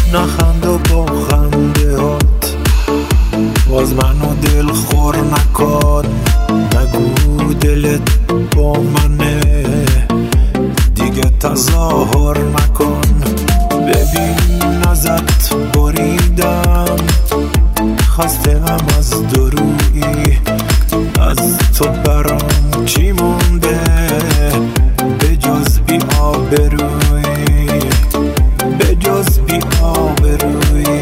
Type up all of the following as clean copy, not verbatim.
نخند و با خنده هات باز منو دل خور نکن. نگو دلت با منه دیگه تظاهر نکن. ببین ازت بریدم خستم از دورویی. از تو برام چی مونده به جز بی آبرویی، به جز بی آبرویی.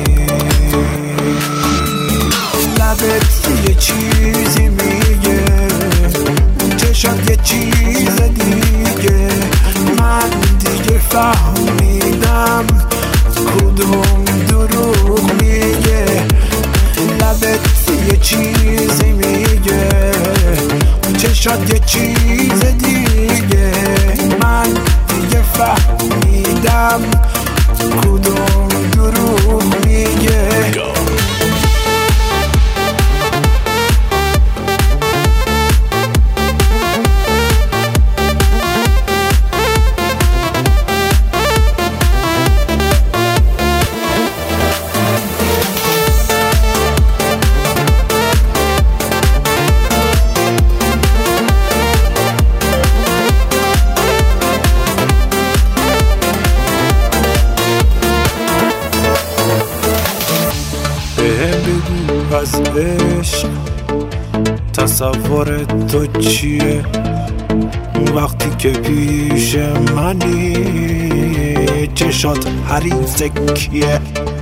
لبت یه چیزی میگه، چشات یه چیز دیگه. من دیگه فهمیدم کدوم دروغ میگه. لبت یه چیزی میگه، چشات یه چیز دیگه. من دیگه فهمیدم کدوم دروغ میگه. بگو از عشق تصور تو چیه وقتی که پیش منی؟ چشات حریف کیه؟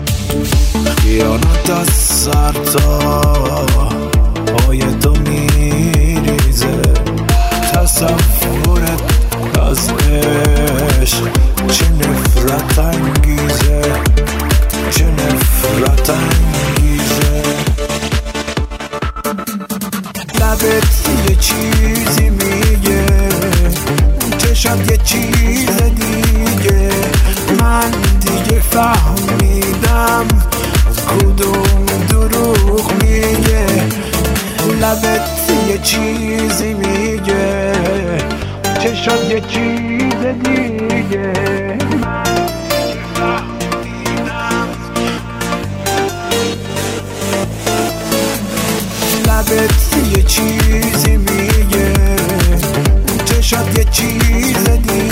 خیانت از سر تا پای تو میریزه. تصورت از عشق چه نفرت انگیزه، چه نفرت انگیزه. لبت یه چیزی میگه، چشات یه چیز دیگه. من دیگه فهمیدم کدوم دروغ میگه. لبت یه چیزی میگه، چشات یه چیز دیگه. من دیگه فهمیدم. لبت یه چیزی میگه، چشات یه چیز دیگه.